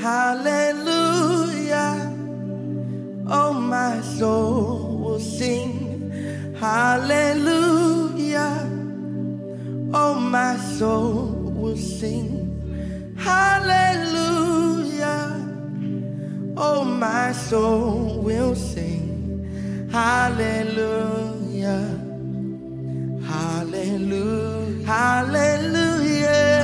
hallelujah. Oh, my soul will sing hallelujah. Oh, my soul will sing hallelujah. Oh, my soul will sing hallelujah. Hallelujah. Hallelujah.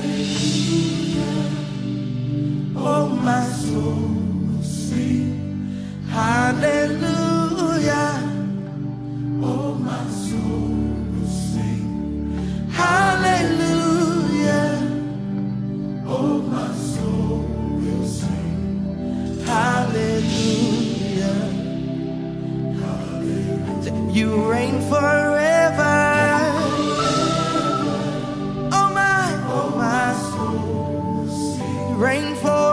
Oh, my soul will sing hallelujah. Oh, my soul will sing hallelujah. Oh, my soul will sing hallelujah. Hallelujah. You reign forever. Oh, my soul will sing. Reign forever.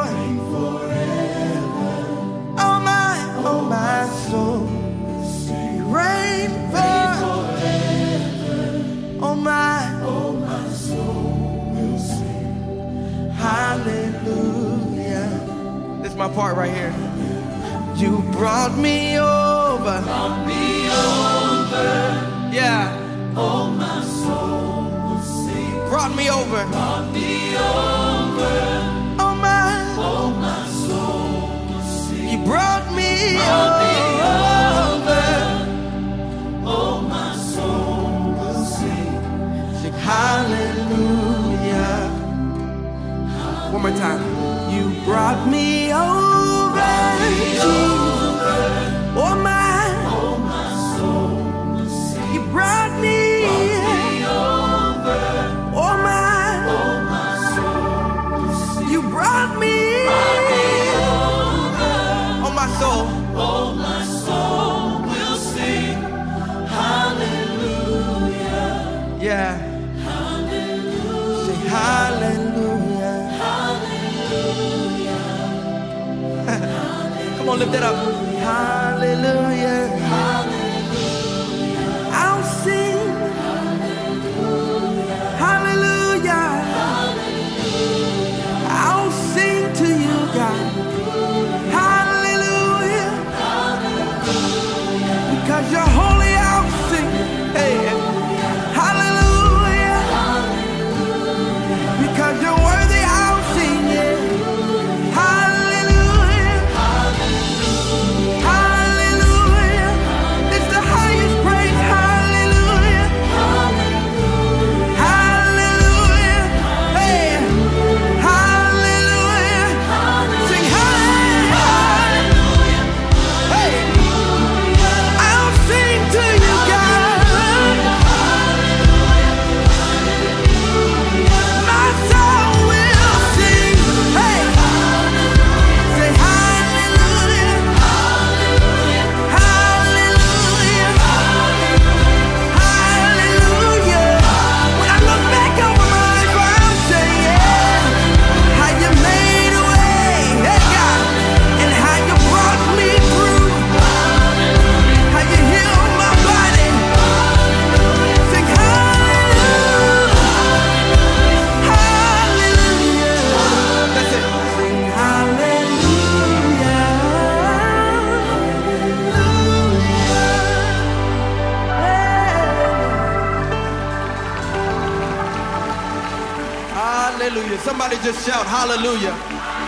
Oh, my soul, reign forever. Oh, my soul will sing hallelujah. This is my part right here. You brought me over. Yeah. Oh, my soul will sing. Brought me over. Oh, my soul will sing. You brought me over. Oh, my soul will sing hallelujah. One more time. You brought me over, Jesus. Oh, my soul will sing. You brought me over. Oh, my soul will sing. You brought me over. Oh, my soul. Oh, my soul will sing hallelujah. Yeah. Hallelujah. Say hallelujah. Hallelujah. Come on, lift that up. Hallelujah. Hallelujah. I'll sing hallelujah. Hallelujah. Hallelujah. I'll sing to you, God. Because you're holy, I'll sing. Hey, hallelujah. Because you're worthy, I'll sing. Yeah. Hallelujah. Hallelujah. It's the highest praise. Hallelujah. Hallelujah. Hey, hallelujah. Sing hallelujah. Hey. Sing to you, God. My soul will sing. Hey, say hallelujah. Hallelujah. Hallelujah. When I look back over my life, I'll say, yeah, how you made a way, hey God, and how you brought me through. How you healed my body. Sing hallelujah. Hallelujah. That's it. Sing hallelujah. Hallelujah. Hallelujah. Somebody just shout hallelujah.